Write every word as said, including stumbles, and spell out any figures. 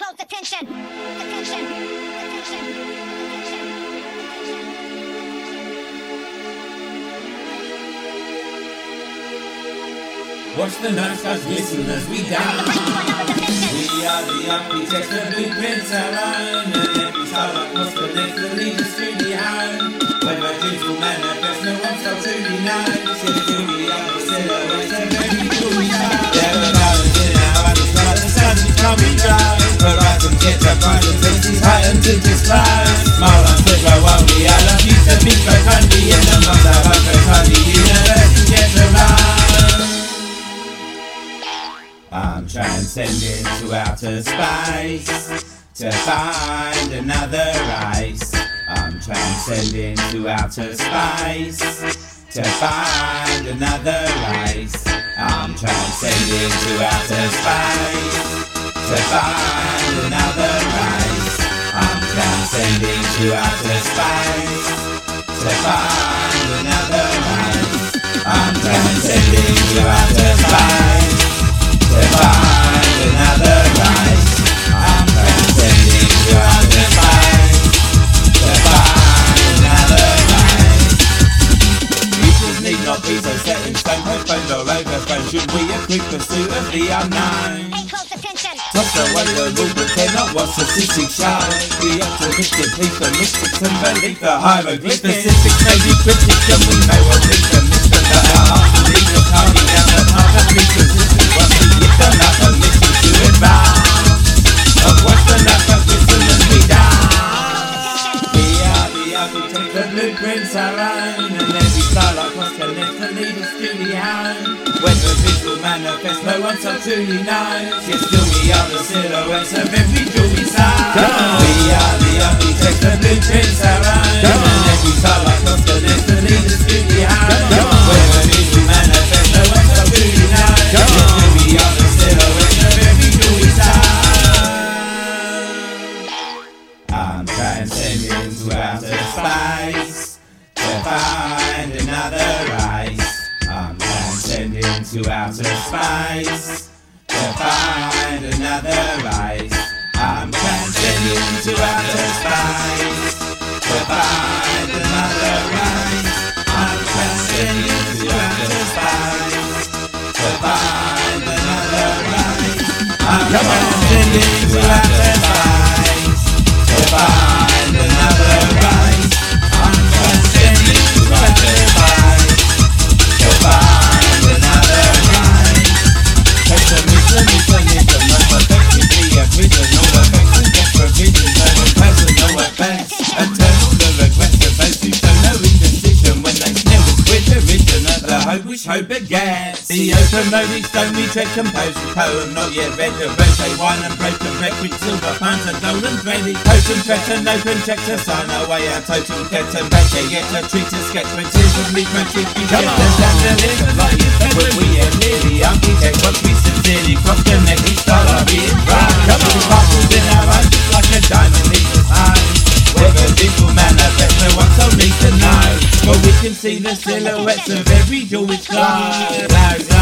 close attention. Attention. Attention. Watch the notes as listeners we dance. We are the architects, the blueprints are on, and every star across the next will lead us to the home. When my dreams will manifest, no one shall truly know. Still till we are the silhouettes of every cool show. There are colors in our eyes, while the sun is coming down. Horizon gets up bright and faces heightened to disclose. Smile on Twitter while we are the future, big so trendy, and the months are up so sunny, universe gets around. I'm transcending to outer space to find another race. I'm transcending to outer space to find another race. I'm transcending to outer space to find another race. I'm transcending to outer space to find another race. I'm transcending to outer space to find another race. I'm transcending to outer space to find another race. Futures need not be so set in stone, postponed or overthrown. Should we a quick pursuit of the unknown? Pay close attention. Toss away the rule book, cannot watch the city show. The optimistic, please the mystics and believe the hieroglyphics. Specifics may be cryptic and we may well think the mystics. But our hearts will lead us hurry down the path that leads us. This is what we get done up and listen to it round. Of what's the love that listen and we down. We are the architects, the blueprints are own, and every starlight cross connects to lead us to the home. When the visual manifests, no one so truly knows. Yet still we are the silhouettes of every jewelry sound. We are the architects, the blueprints are own, and every starlight cross connects to lead us to the home. When the visual manifests, no one so truly knows. Yet still we are the silhouettes of every jewelry sound. I'm transcending to outer space to find another race. I'm transcending to outer space to find another race. I'm transcending to outer space to find another race. I'm transcending to outer space to find another race. I'm transcending to outer space to find another race. I'm transcending to outer space to find another race. Take the mission, mission, mission, no perfectly a prison, no affection, get provision, no personal effects. Eternal, the regressive face, you show no indecision when they sneer with quit derision at the hope which hope begets. The open road each stone we tread, compose a poem not yet read. The rosé wine and broken wreck with silver pounds and golden thready. Totem threat and open check to sign our way out. Totem get and better yet a treat to sketch when tears of leave retribution. Come on, chandeliers of light you fed when we are near the architect. Once we sincerely cross connect, each star are being right. Come on, sparkles in our eyes just like a diamond leaves us high. Where the visual manifest, no one so need to know. But we can see the silhouettes of every jewel which glows.